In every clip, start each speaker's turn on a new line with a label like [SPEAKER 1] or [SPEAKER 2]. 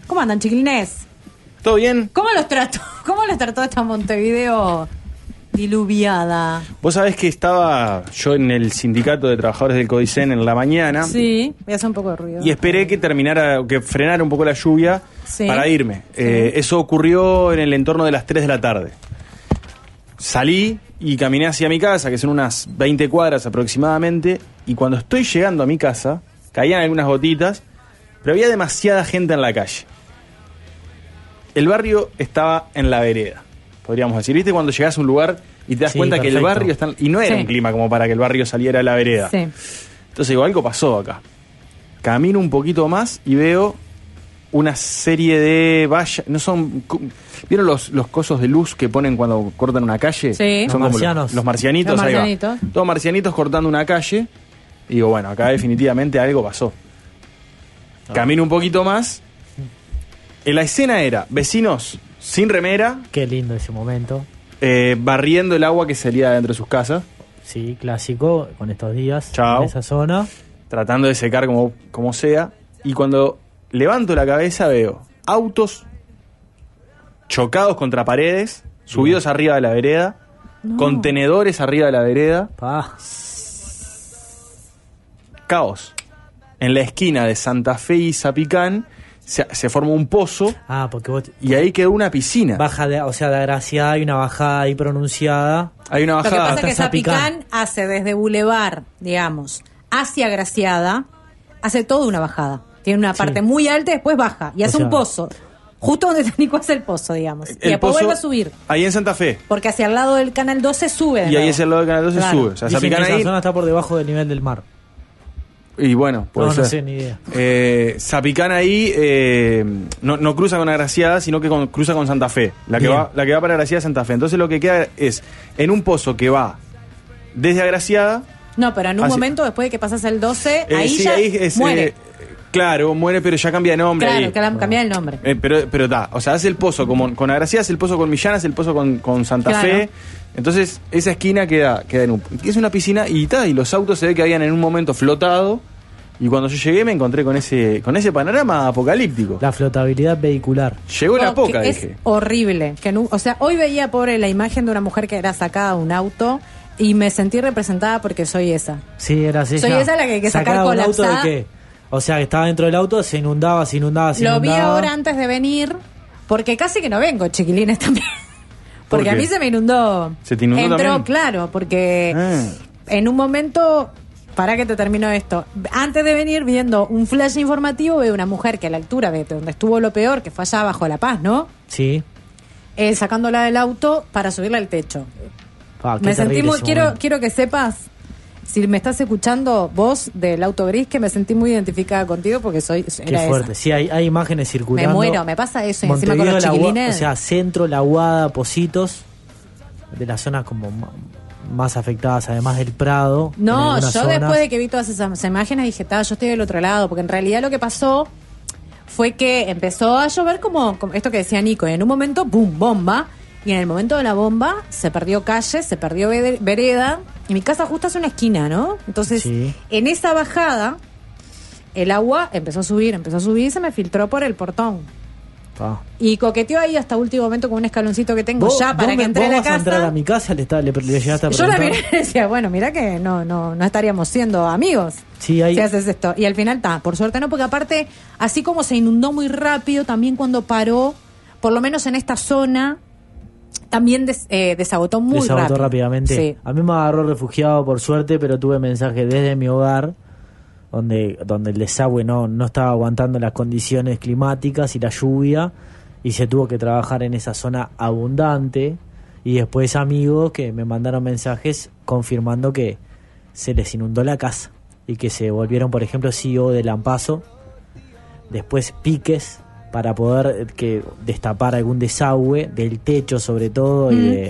[SPEAKER 1] ¿Cómo andan, chiquilines?
[SPEAKER 2] ¿Todo bien?
[SPEAKER 1] ¿Cómo los trató? ¿Cómo los trató esta Montevideo diluviada?
[SPEAKER 2] Vos sabés que estaba yo en el sindicato de trabajadores del Codicen en la mañana.
[SPEAKER 1] Sí, voy a hacer un poco de ruido.
[SPEAKER 2] Y esperé que que frenara un poco la lluvia para irme.
[SPEAKER 1] Sí.
[SPEAKER 2] Eso ocurrió en el entorno de las 3 de la tarde. Salí y caminé hacia mi casa, que son unas 20 cuadras aproximadamente, y cuando estoy llegando a mi casa, caían algunas gotitas, pero había demasiada gente en la calle. El barrio estaba en la vereda, podríamos decir. ¿Viste cuando llegás a un lugar y te das cuenta que el barrio está... Y no era un clima como para que el barrio saliera a la vereda.
[SPEAKER 1] Sí.
[SPEAKER 2] Entonces digo, algo pasó acá. Camino un poquito más y veo una serie de vallas. No son... ¿Vieron los cosos de luz que ponen cuando cortan una calle?
[SPEAKER 1] Sí.
[SPEAKER 2] Son
[SPEAKER 3] Los
[SPEAKER 2] como
[SPEAKER 3] marcianos.
[SPEAKER 2] los marcianitos.
[SPEAKER 1] Los
[SPEAKER 2] ahí va.
[SPEAKER 1] marcianitos.
[SPEAKER 2] Todos marcianitos cortando una calle. Y digo, bueno, acá definitivamente algo pasó. Camino un poquito más. La escena era vecinos sin remera,
[SPEAKER 3] Qué lindo ese momento.
[SPEAKER 2] barriendo el agua que salía de dentro de sus casas,
[SPEAKER 3] Sí, clásico con estos días
[SPEAKER 2] Chao.
[SPEAKER 3] en esa zona.
[SPEAKER 2] tratando de secar como sea. Y cuando levanto la cabeza veo autos chocados contra paredes, subidos arriba de la vereda,
[SPEAKER 1] No.
[SPEAKER 2] contenedores arriba de la vereda, caos. En la esquina de Santa Fe y Zapicán se formó un pozo
[SPEAKER 3] Porque vos
[SPEAKER 2] y ahí quedó una piscina.
[SPEAKER 3] baja de Agraciada, hay una bajada ahí pronunciada.
[SPEAKER 2] Hay una
[SPEAKER 1] Lo que
[SPEAKER 2] bajada.
[SPEAKER 1] pasa es que
[SPEAKER 3] hasta Zapicán.
[SPEAKER 1] Zapicán hace desde Boulevard, digamos, hacia Graciada, hace toda una bajada. Tiene una parte muy alta y después baja. Y hace
[SPEAKER 3] sea,
[SPEAKER 1] un pozo. Justo donde Nico hace el pozo, digamos. Y
[SPEAKER 2] El
[SPEAKER 1] después
[SPEAKER 2] pozo,
[SPEAKER 1] vuelve a subir.
[SPEAKER 2] ahí en Santa Fe.
[SPEAKER 1] Porque hacia el lado del Canal 12 sube. de
[SPEAKER 2] Y ahí
[SPEAKER 1] nuevo.
[SPEAKER 2] es el lado del Canal 12
[SPEAKER 1] Claro.
[SPEAKER 2] sube. O sea,
[SPEAKER 3] Dicen que
[SPEAKER 2] Zapicán
[SPEAKER 3] esa
[SPEAKER 2] ahí.
[SPEAKER 3] zona está por debajo del nivel del mar.
[SPEAKER 2] Y bueno, puede
[SPEAKER 3] No
[SPEAKER 2] ser.
[SPEAKER 3] sé, ni idea.
[SPEAKER 2] Zapicán ahí no cruza con Agraciada, sino que cruza con Santa Fe. La que
[SPEAKER 3] Bien.
[SPEAKER 2] va para Agraciada es Santa Fe. Entonces lo que queda es en un pozo que va desde Agraciada.
[SPEAKER 1] No, pero en un
[SPEAKER 2] Así-
[SPEAKER 1] momento, después de que pasas el 12, ahí
[SPEAKER 2] sí,
[SPEAKER 1] ya
[SPEAKER 2] ahí es,
[SPEAKER 1] muere.
[SPEAKER 2] Claro, muere, pero ya cambia de nombre.
[SPEAKER 1] Claro,
[SPEAKER 2] ahí.
[SPEAKER 1] cambia el nombre.
[SPEAKER 2] Pero está, o sea, hace el pozo con Agraciada, hace el pozo con Millán, hace el pozo con Santa
[SPEAKER 1] Claro.
[SPEAKER 2] Fe. Entonces, esa esquina queda en es una piscina y los autos se ve que habían en un momento flotado. Y cuando yo llegué me encontré con ese panorama apocalíptico.
[SPEAKER 3] La flotabilidad vehicular.
[SPEAKER 2] Llegó la
[SPEAKER 1] Que
[SPEAKER 2] poca,
[SPEAKER 1] es
[SPEAKER 2] dije.
[SPEAKER 1] horrible. O sea, hoy veía, pobre, la imagen de una mujer que era sacada de un auto y me sentí representada porque soy esa.
[SPEAKER 3] Sí, era así.
[SPEAKER 1] Soy esa la que hay que sacar
[SPEAKER 3] Sacaba un auto
[SPEAKER 1] colapsada.
[SPEAKER 3] de qué. O sea, que estaba dentro del auto, se inundaba.
[SPEAKER 1] Lo vi ahora antes de venir, porque casi que no vengo, chiquilines, también.
[SPEAKER 2] ¿Por
[SPEAKER 1] Porque a
[SPEAKER 2] qué?
[SPEAKER 1] mí se me inundó.
[SPEAKER 2] ¿Se te inundó
[SPEAKER 1] Entró,
[SPEAKER 2] también?
[SPEAKER 1] claro, porque
[SPEAKER 2] Ah.
[SPEAKER 1] en un momento, para que te termino esto, antes de venir viendo un flash informativo, veo una mujer que a la altura de donde estuvo lo peor, que fue allá abajo La Paz, ¿no?
[SPEAKER 3] Sí.
[SPEAKER 1] Sacándola del auto para subirla al techo.
[SPEAKER 3] Qué
[SPEAKER 1] Me sentí
[SPEAKER 3] terrible
[SPEAKER 1] muy,
[SPEAKER 3] ese
[SPEAKER 1] quiero
[SPEAKER 3] momento.
[SPEAKER 1] que sepas, si me estás escuchando vos del auto gris, que me sentí muy identificada contigo porque
[SPEAKER 3] Qué
[SPEAKER 1] era
[SPEAKER 3] fuerte.
[SPEAKER 1] esa.
[SPEAKER 3] Sí, hay imágenes circulando.
[SPEAKER 1] Me muero, me pasa eso y encima con
[SPEAKER 3] Montevideo,
[SPEAKER 1] los
[SPEAKER 3] La Gua-
[SPEAKER 1] chiquilines.
[SPEAKER 3] O sea, centro, La Guada, Positos, de las zonas como más afectadas, además del Prado. en
[SPEAKER 1] No, yo
[SPEAKER 3] algunas zonas.
[SPEAKER 1] después de que vi todas esas imágenes dije, yo estoy del otro lado, porque en realidad lo que pasó fue que empezó a llover como esto que decía Nico, y en un momento, ¡pum!, bomba, y en el momento de la bomba se perdió calle, se perdió vereda, y mi casa justo hace una esquina, ¿no? Entonces,
[SPEAKER 3] Sí.
[SPEAKER 1] en esa bajada, el agua empezó a subir, y se me filtró por el portón. Y coqueteó ahí hasta último momento con un escaloncito que tengo ya para que entre a la
[SPEAKER 3] vas a entrar
[SPEAKER 1] casa.
[SPEAKER 3] a mi casa? Le llegaste a
[SPEAKER 1] Yo la
[SPEAKER 3] preguntar.
[SPEAKER 1] miré y decía, bueno, mira que no estaríamos siendo amigos
[SPEAKER 3] Sí, ahí.
[SPEAKER 1] si haces esto. Y al final por suerte no, porque aparte, así como se inundó muy rápido, también cuando paró, por lo menos en esta zona, también desagotó muy
[SPEAKER 3] Desagotó
[SPEAKER 1] rápido.
[SPEAKER 3] rápidamente.
[SPEAKER 1] Sí.
[SPEAKER 3] A mí me agarró refugiado por suerte, pero tuve mensaje desde mi hogar donde el desagüe no estaba aguantando las condiciones climáticas y la lluvia, y se tuvo que trabajar en esa zona abundante. Y después amigos que me mandaron mensajes confirmando que se les inundó la casa y que se volvieron, por ejemplo, CEO de Lampazo, después piques para poder destapar algún desagüe del techo sobre todo,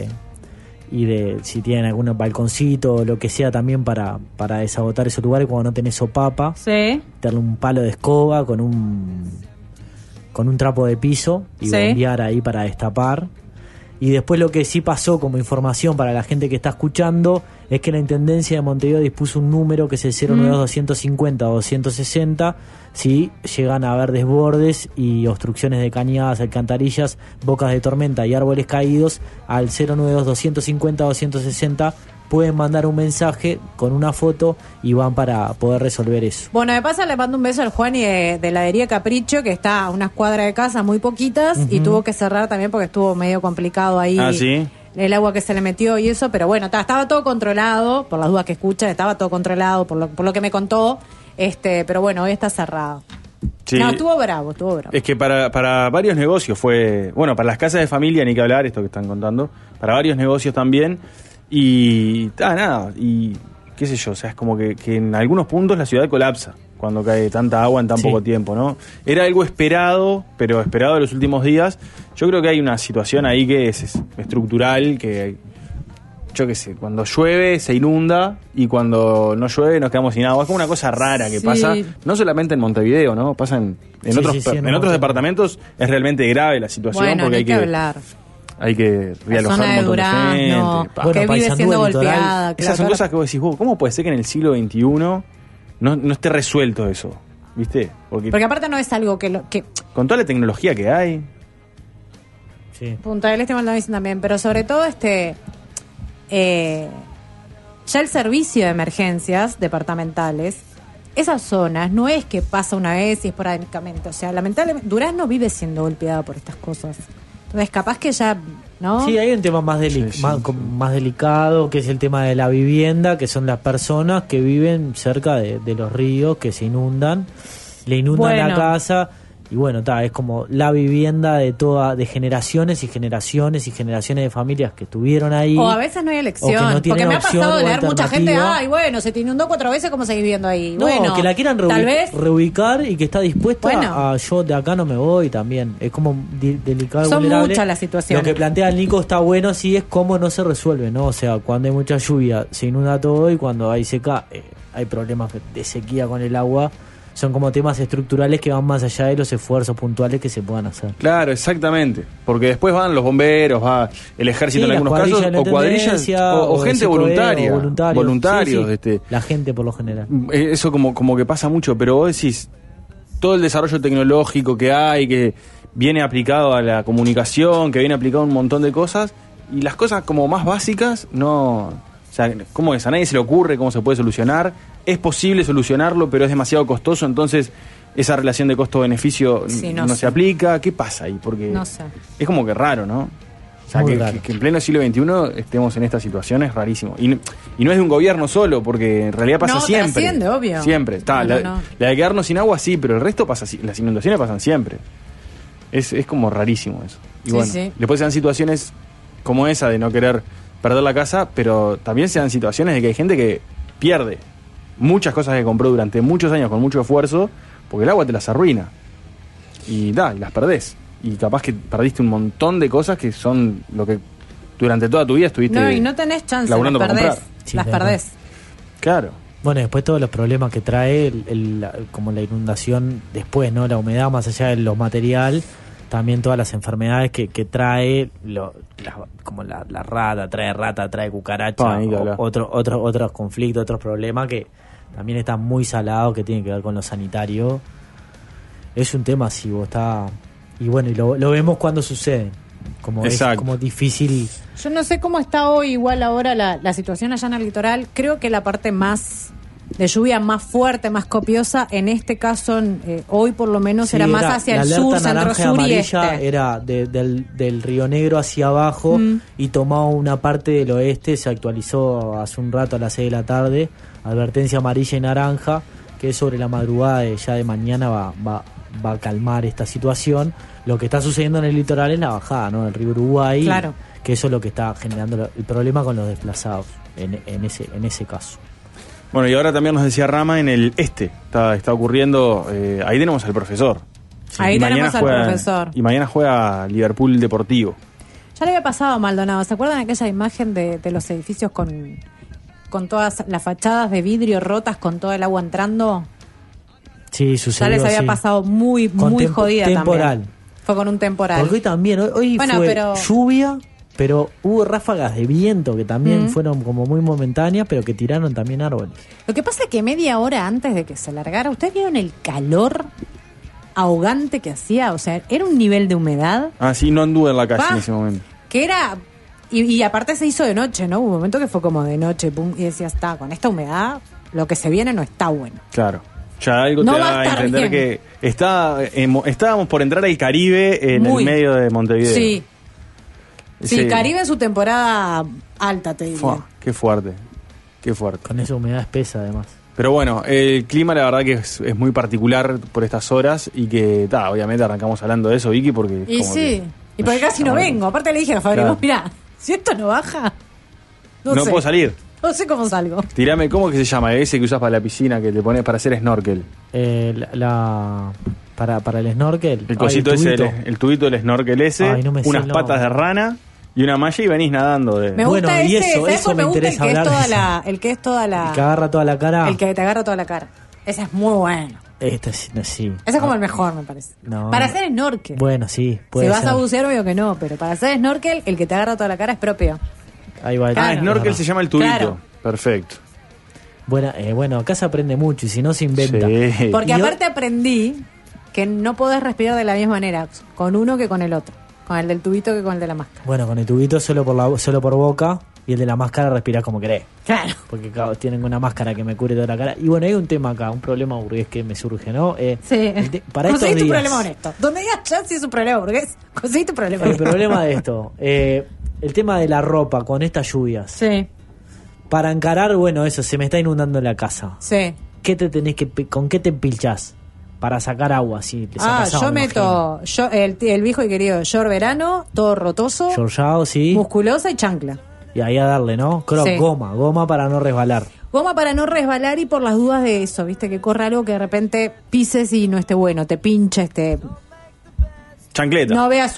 [SPEAKER 3] y de si tienen algún balconcito o lo que sea también para desagotar esos lugares cuando no tenés sopapa,
[SPEAKER 1] Sí.
[SPEAKER 3] darle un palo de escoba con un trapo de piso y
[SPEAKER 1] Sí.
[SPEAKER 3] bombear ahí para destapar. Y después lo que sí pasó como información para la gente que está escuchando es que la Intendencia de Montevideo dispuso un número que es el 09250 o 260 si llegan a haber desbordes y obstrucciones de cañadas, alcantarillas, bocas de tormenta y árboles caídos. Al 09250 o 260 pueden mandar un mensaje con una foto y van para poder resolver eso.
[SPEAKER 1] Bueno, de paso le mando un beso al Juani de heladería Capricho, que está a unas cuadras de casa, muy poquitas, y tuvo que cerrar también porque estuvo medio complicado ahí.
[SPEAKER 2] Ah, ¿sí?
[SPEAKER 1] El agua que se le metió y eso, pero bueno, estaba todo controlado, por las dudas que escuchan, estaba todo controlado por lo que me contó, pero bueno, hoy está cerrado.
[SPEAKER 2] Sí.
[SPEAKER 1] No, estuvo bravo.
[SPEAKER 2] Es que para varios negocios fue, bueno, para las casas de familia ni que hablar, esto que están contando, para varios negocios también. Y nada, y qué sé yo, o sea, es como que en algunos puntos la ciudad colapsa cuando cae tanta agua en tan poco tiempo, ¿no? Era algo esperado, pero esperado en los últimos días. Yo creo que hay una situación ahí que es estructural, que yo qué sé, cuando llueve se inunda y cuando no llueve nos quedamos sin agua. Es como una cosa rara que pasa, no solamente en Montevideo, ¿no? Pasa en otros departamentos, es realmente grave la situación,
[SPEAKER 1] bueno,
[SPEAKER 2] porque
[SPEAKER 1] hay que hablar.
[SPEAKER 2] Hay que realojar un montón de gente.
[SPEAKER 1] Bueno, que vive siendo golpeada.
[SPEAKER 2] Esas son cosas que vos decís, ¿cómo puede ser que en el siglo XXI no esté resuelto eso? ¿Viste? Porque
[SPEAKER 1] aparte no es algo que
[SPEAKER 2] con toda la tecnología que hay.
[SPEAKER 3] Sí.
[SPEAKER 1] Punta del Este me lo dicen también, pero sobre todo ya el servicio de emergencias departamentales, esas zonas no es que pasa una vez y esporádicamente, o sea, lamentablemente Durazno vive siendo golpeada por estas cosas. Entonces, capaz que ya, ¿no?
[SPEAKER 3] Sí, hay un tema más delicado, que es el tema de la vivienda, que son las personas que viven cerca de los ríos, que se inundan, le inundan la casa. Y bueno, es como la vivienda de generaciones y generaciones y generaciones de familias que estuvieron ahí.
[SPEAKER 1] O a veces no hay elección. Porque me ha pasado de leer mucha gente, se te inundó 4 veces, ¿cómo seguís viviendo ahí?
[SPEAKER 3] No,
[SPEAKER 1] bueno,
[SPEAKER 3] que la quieran
[SPEAKER 1] tal vez
[SPEAKER 3] reubicar y que está dispuesta a yo de acá no me voy también. Es como delicado y
[SPEAKER 1] son
[SPEAKER 3] vulnerable.
[SPEAKER 1] Muchas las situaciones.
[SPEAKER 3] Lo que plantea el Nico está bueno, sí, es cómo no se resuelve, ¿no? O sea, cuando hay mucha lluvia se inunda todo y cuando hay seca hay problemas de sequía con el agua. Son como temas estructurales que van más allá de los esfuerzos puntuales que se puedan hacer.
[SPEAKER 2] Claro, exactamente. Porque después van los bomberos, va el ejército en algunos casos, o cuadrillas, o gente voluntaria. Voluntarios.
[SPEAKER 3] Sí. La gente por lo general.
[SPEAKER 2] Eso como que pasa mucho, pero vos decís, todo el desarrollo tecnológico que hay, que viene aplicado a la comunicación, que viene aplicado a un montón de cosas, y las cosas como más básicas, no... O sea, ¿cómo es? A nadie se le ocurre cómo se puede solucionar. Es posible solucionarlo, pero es demasiado costoso, entonces esa relación de costo-beneficio no se aplica. ¿Qué pasa ahí? Porque
[SPEAKER 1] no sé.
[SPEAKER 2] Es como que raro, ¿no? O sea, que en pleno siglo XXI estemos en esta situación es rarísimo. Y no es de un gobierno solo, porque en realidad pasa siempre.
[SPEAKER 1] Trasciende, obvio.
[SPEAKER 2] Siempre. La de quedarnos sin agua sí, pero el resto pasa así. Las inundaciones pasan siempre. Es como rarísimo eso. Y después se dan situaciones como esa de no querer perder la casa, pero también se dan situaciones de que hay gente que pierde muchas cosas que compró durante muchos años con mucho esfuerzo, porque el agua te las arruina y las perdés, y capaz que perdiste un montón de cosas que son lo que durante toda tu vida estuviste
[SPEAKER 1] y no tenés chance, las perdés.
[SPEAKER 2] Claro.
[SPEAKER 3] Bueno, después todos los problemas que trae como la inundación después, ¿no? La humedad más allá de lo material, también todas las enfermedades que trae, como la rata, trae cucaracha, otros conflictos, otros problemas que también están muy salados, que tienen que ver con lo sanitario. Es un tema así, y bueno, y lo vemos cuando sucede, como es como difícil.
[SPEAKER 1] Yo no sé cómo está hoy igual ahora la situación allá en el litoral. Creo que la parte más de lluvia más fuerte, más copiosa, en este caso hoy por lo menos era más hacia el sur, centro-sur y este.
[SPEAKER 3] Era del Río Negro hacia abajo y tomaba una parte del oeste. Se actualizó hace un rato a las 6 de la tarde, advertencia amarilla y naranja, que sobre la madrugada ya de mañana va a calmar esta situación. Lo que está sucediendo en el litoral es la bajada, ¿no? Del río Uruguay,
[SPEAKER 1] claro,
[SPEAKER 3] que eso es lo que está generando el problema con los desplazados en ese caso.
[SPEAKER 2] Bueno, y ahora también nos decía Rama, en el está ocurriendo, ahí tenemos al profesor.
[SPEAKER 1] Sí. Ahí tenemos al profesor.
[SPEAKER 2] Y mañana juega Liverpool Deportivo.
[SPEAKER 1] Ya le había pasado a Maldonado. ¿Se acuerdan aquella imagen de los edificios con todas las fachadas de vidrio rotas, con todo el agua entrando?
[SPEAKER 3] Sí, sucedió.
[SPEAKER 1] Ya les había pasado muy jodida
[SPEAKER 3] temporal.
[SPEAKER 1] también. Fue con un temporal.
[SPEAKER 3] Porque hoy también, hoy fue lluvia pero hubo ráfagas de viento que también fueron como muy momentáneas, pero que tiraron también árboles.
[SPEAKER 1] Lo que pasa es que media hora antes de que se largara, ¿ustedes vieron el calor ahogante que hacía? O sea, era un nivel de humedad
[SPEAKER 2] Ah, sí, no anduve en la calle en ese momento.
[SPEAKER 1] que era... Y aparte se hizo de noche, ¿no? Hubo un momento que fue como de noche, pum, y decía, está, con esta humedad, lo que se viene no está bueno.
[SPEAKER 2] Claro. Ya algo
[SPEAKER 1] No
[SPEAKER 2] te
[SPEAKER 1] va
[SPEAKER 2] da
[SPEAKER 1] a
[SPEAKER 2] a
[SPEAKER 1] estar
[SPEAKER 2] entender
[SPEAKER 1] bien.
[SPEAKER 2] que estábamos por entrar al Caribe en
[SPEAKER 1] Muy.
[SPEAKER 2] el medio de Montevideo.
[SPEAKER 1] Sí. Sí,
[SPEAKER 2] Sí.
[SPEAKER 1] Caribe en su temporada alta, te diría.
[SPEAKER 2] Fua, qué fuerte. Qué fuerte.
[SPEAKER 3] Con esa humedad espesa, además.
[SPEAKER 2] Pero bueno, el clima la verdad que es muy particular por estas horas y que, obviamente arrancamos hablando de eso, Vicky, porque...
[SPEAKER 1] Y
[SPEAKER 2] como
[SPEAKER 1] sí,
[SPEAKER 2] que-
[SPEAKER 1] y porque casi no vengo. Aparte le dije a Fabri,
[SPEAKER 2] Claro.
[SPEAKER 1] vos mirá, si esto no baja, no sé.
[SPEAKER 2] puedo salir.
[SPEAKER 1] No sé cómo salgo.
[SPEAKER 2] Tirame, ¿cómo que se llama? Ese que usas para la piscina, que te pones para hacer snorkel.
[SPEAKER 3] Para el snorkel.
[SPEAKER 2] El cosito
[SPEAKER 3] Ay,
[SPEAKER 2] ese,
[SPEAKER 3] tubito.
[SPEAKER 2] el tubito del snorkel ese,
[SPEAKER 3] Ay, no me sé
[SPEAKER 2] unas
[SPEAKER 3] el
[SPEAKER 2] patas
[SPEAKER 3] nombre.
[SPEAKER 2] de rana y una malla y venís nadando.
[SPEAKER 1] Me
[SPEAKER 3] Bueno,
[SPEAKER 1] gusta
[SPEAKER 3] y
[SPEAKER 1] ese,
[SPEAKER 3] eso
[SPEAKER 1] ¿sabes cuál
[SPEAKER 3] me
[SPEAKER 1] me gusta?
[SPEAKER 3] interesa hablar de
[SPEAKER 1] El que es toda la...
[SPEAKER 3] El que agarra toda la cara.
[SPEAKER 1] El que te agarra toda la cara. Ese es muy bueno.
[SPEAKER 3] Este sí.
[SPEAKER 1] Ese es como el mejor, me parece.
[SPEAKER 3] No,
[SPEAKER 1] para
[SPEAKER 3] no.
[SPEAKER 1] hacer snorkel.
[SPEAKER 3] Bueno, sí,
[SPEAKER 1] Si
[SPEAKER 3] puede
[SPEAKER 1] vas
[SPEAKER 3] ser.
[SPEAKER 1] a bucear, obvio que no, pero para hacer snorkel, el que te agarra toda la cara es propio.
[SPEAKER 3] Ahí va.
[SPEAKER 1] Claro.
[SPEAKER 2] Snorkel se llama el tubito.
[SPEAKER 1] Claro.
[SPEAKER 2] Perfecto.
[SPEAKER 3] Bueno, acá se aprende mucho y si no se inventa.
[SPEAKER 2] Sí.
[SPEAKER 1] Porque
[SPEAKER 3] Y yo-
[SPEAKER 1] aparte aprendí que no podés respirar de la misma manera con uno que con el otro. Con el del tubito que con el de la máscara.
[SPEAKER 3] Bueno, con el tubito solo por boca y el de la máscara respirás como querés.
[SPEAKER 1] Claro.
[SPEAKER 3] Porque claro, tienen una máscara que me cubre toda la cara. Y bueno, hay un tema acá, un problema burgués que me surge, ¿no?
[SPEAKER 1] Sí.
[SPEAKER 3] Para estos
[SPEAKER 1] Conseguí tu
[SPEAKER 3] días,
[SPEAKER 1] problema honesto. Donde digas ya si es un problema burgués, conseguí tu problema
[SPEAKER 3] el
[SPEAKER 1] honesto.
[SPEAKER 3] problema de esto, el tema de la ropa con estas lluvias.
[SPEAKER 1] Sí,
[SPEAKER 3] Para encarar, bueno, eso, se me está inundando la casa.
[SPEAKER 1] sí.
[SPEAKER 3] ¿Qué te tenés que, con qué te empilchás? Para sacar agua, sí. le sacás agua,
[SPEAKER 1] Yo
[SPEAKER 3] me
[SPEAKER 1] meto el viejo y querido short verano, todo rotoso,
[SPEAKER 3] imagino. Georgiao, sí.
[SPEAKER 1] musculosa y chancla.
[SPEAKER 3] Y ahí a darle, ¿no? Croc,
[SPEAKER 1] Sí.
[SPEAKER 3] goma para no resbalar.
[SPEAKER 1] Goma para no resbalar y por las dudas de eso, viste, que corra algo que de repente pises y no esté bueno, te pinches,
[SPEAKER 2] Chancleta.
[SPEAKER 1] no veas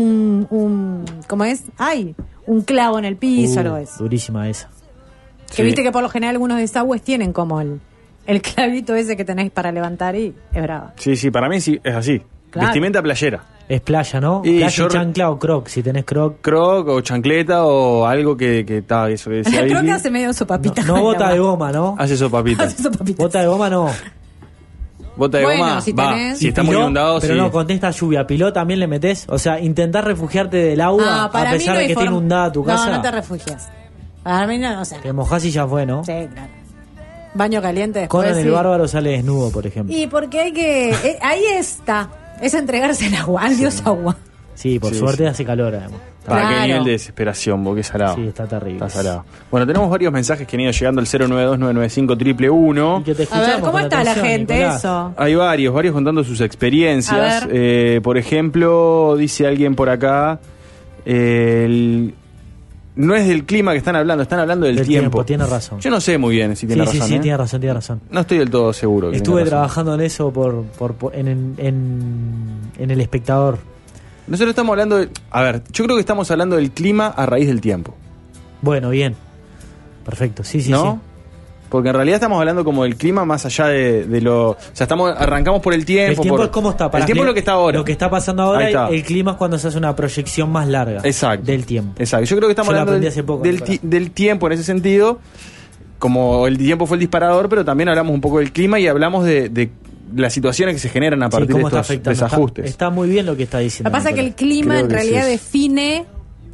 [SPEAKER 1] un ¿cómo es? Ay, un clavo en el piso, algo de eso.
[SPEAKER 3] Durísima esa.
[SPEAKER 1] Que
[SPEAKER 2] Sí.
[SPEAKER 1] viste que por lo general algunos desagües tienen como el clavito ese que tenéis para levantar y es brava.
[SPEAKER 2] Sí, para mí sí, es así.
[SPEAKER 1] Claro.
[SPEAKER 2] Vestimenta playera.
[SPEAKER 3] Es playa, ¿no?
[SPEAKER 2] Y
[SPEAKER 3] Playa
[SPEAKER 2] yo-
[SPEAKER 3] y chancla o croc. Si tenés croc.
[SPEAKER 2] Croc o chancleta o algo que está eso que decía
[SPEAKER 1] Creo
[SPEAKER 2] Vicky.
[SPEAKER 1] que hace medio sopapita.
[SPEAKER 3] No
[SPEAKER 1] con el
[SPEAKER 3] bota
[SPEAKER 1] agua.
[SPEAKER 3] de goma, ¿no?
[SPEAKER 2] Hace sopapita.
[SPEAKER 1] Hace sopapitas.
[SPEAKER 3] Bota de goma no.
[SPEAKER 2] Bota de
[SPEAKER 1] Bueno,
[SPEAKER 2] goma,
[SPEAKER 1] si
[SPEAKER 2] va.
[SPEAKER 1] tenés.
[SPEAKER 2] Si está muy
[SPEAKER 3] Piló,
[SPEAKER 2] inundado,
[SPEAKER 3] pero
[SPEAKER 2] sí.
[SPEAKER 3] no, con esta lluvia. ¿Piló también le metés? O sea, intentar refugiarte del agua
[SPEAKER 1] Ah, para
[SPEAKER 3] a
[SPEAKER 1] mí
[SPEAKER 3] pesar
[SPEAKER 1] no
[SPEAKER 3] de
[SPEAKER 1] hay
[SPEAKER 3] que esté
[SPEAKER 1] forma.
[SPEAKER 3] inundada tu casa.
[SPEAKER 1] No, no te refugias. Para mí no, o sea.
[SPEAKER 3] Te mojás y ya fue, ¿no?
[SPEAKER 1] Sí, claro. Baño caliente después.
[SPEAKER 3] Conan el
[SPEAKER 1] sí.
[SPEAKER 3] bárbaro sale desnudo, por ejemplo.
[SPEAKER 1] Y porque hay que. ahí está. Es entregarse al agua, al dios agua.
[SPEAKER 3] Sí, por
[SPEAKER 2] Sí,
[SPEAKER 3] suerte
[SPEAKER 2] sí.
[SPEAKER 3] hace calor, además.
[SPEAKER 2] Para qué
[SPEAKER 1] Claro.
[SPEAKER 2] nivel de desesperación, porque es salado.
[SPEAKER 3] Sí, está terrible.
[SPEAKER 2] Está salado. Bueno, tenemos varios mensajes que han ido llegando al 092-995-111.
[SPEAKER 3] Y que te
[SPEAKER 1] A
[SPEAKER 3] escuchamos
[SPEAKER 1] ver, ¿cómo
[SPEAKER 3] con
[SPEAKER 1] está la
[SPEAKER 3] atención,
[SPEAKER 1] gente?
[SPEAKER 3] Nicolás.
[SPEAKER 1] Eso.
[SPEAKER 2] Hay varios contando sus experiencias.
[SPEAKER 1] A ver.
[SPEAKER 2] Por ejemplo, dice alguien por acá, no es del clima que están hablando del tiempo.
[SPEAKER 3] Tiene razón.
[SPEAKER 2] Yo no sé muy bien si tiene
[SPEAKER 3] sí,
[SPEAKER 2] razón.
[SPEAKER 3] sí,
[SPEAKER 2] ¿eh?
[SPEAKER 3] tiene razón, tiene razón.
[SPEAKER 2] No estoy del todo seguro. que
[SPEAKER 3] Estuve
[SPEAKER 2] tiene razón.
[SPEAKER 3] trabajando en eso en El Espectador.
[SPEAKER 2] Nosotros estamos hablando de... A ver, yo creo que estamos hablando del clima a raíz del tiempo.
[SPEAKER 3] Bueno, bien. Perfecto, sí, sí,
[SPEAKER 2] ¿no?
[SPEAKER 3] sí.
[SPEAKER 2] Porque en realidad estamos hablando como del clima más allá de lo... O sea, arrancamos por el tiempo.
[SPEAKER 3] El tiempo
[SPEAKER 2] por-
[SPEAKER 3] es cómo está.
[SPEAKER 2] El tiempo es lo que está ahora.
[SPEAKER 3] Lo que está pasando
[SPEAKER 2] Ahí
[SPEAKER 3] ahora,
[SPEAKER 2] está.
[SPEAKER 3] el clima es cuando se hace una proyección más larga
[SPEAKER 2] Exacto.
[SPEAKER 3] del tiempo.
[SPEAKER 2] Exacto. Yo creo que estamos
[SPEAKER 3] Yo lo
[SPEAKER 2] hablando
[SPEAKER 3] aprendí hace poco, Nicolás.
[SPEAKER 2] del tiempo en ese sentido. Como el tiempo fue el disparador, pero también hablamos un poco del clima y hablamos de las situaciones que se generan a
[SPEAKER 3] Sí,
[SPEAKER 2] partir de
[SPEAKER 3] cómo está
[SPEAKER 2] estos
[SPEAKER 3] afectando.
[SPEAKER 2] desajustes.
[SPEAKER 3] Está muy bien lo que está
[SPEAKER 1] Lo
[SPEAKER 3] diciendo.
[SPEAKER 1] que pasa es que el
[SPEAKER 3] Nicolás.
[SPEAKER 1] clima
[SPEAKER 2] Creo
[SPEAKER 1] en
[SPEAKER 2] que
[SPEAKER 1] realidad
[SPEAKER 2] sí es.
[SPEAKER 1] define